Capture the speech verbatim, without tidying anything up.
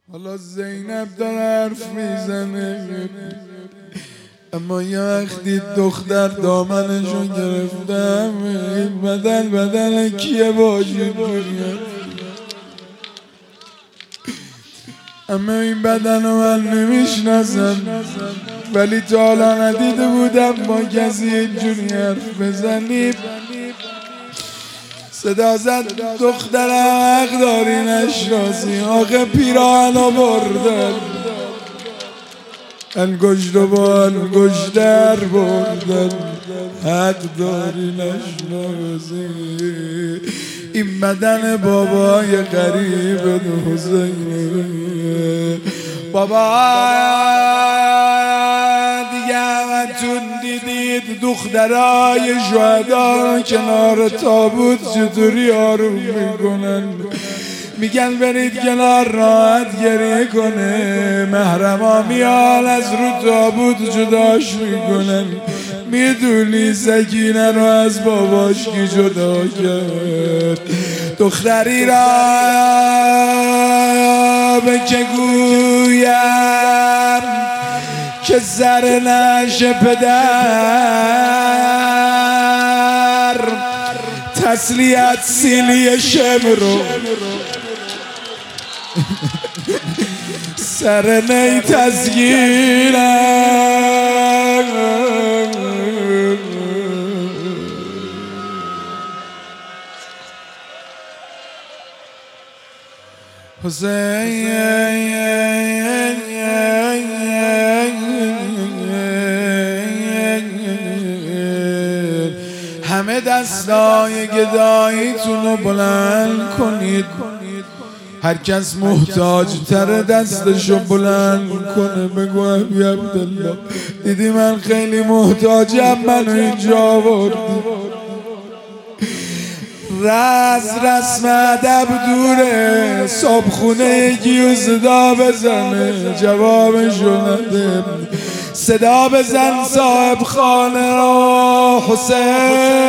حالا زینب داره حرف میزنه، اما یه وقتی دختر دامنشو گرفتم این بدن بدن کیه باشه دنیا، اما این بدن رو من نمیشناسم، ولی تا حالا ندیده بودم با کسی اینجوری حرف بزنیم. صدا زد دختر حق داری نشناسی، آخه پیراهنو بردن انگشت و با انگشت در بردن، حق داری نشناسی. این بدن بابای غریب حسین، بابا دیگه همتون دیدید دخترای شهدا کنار تابوت چطوری آروم میکنن، میگن برید کنار راحت گریه کنه، محرما میان از رو تابوت جداش میکنن. میدونی سکینه رو از باباش کی جدا کرد؟ دختری را به که گویم که سر نش پدر، تسلیت سیلی شمرو سر نی تسگیرم. حسین همه دستای گداییتون رو بلند کنید، هر کس محتاج تر دستشو بلند کنه. بگو ابی عبدالله دیدی من خیلی محتاجم، منو اینجا آوردی. رز رسم ادب دوره، صبحونه یکی و صدا بزنه جوابشو نده، صدا بزن صاحب خانه را حسین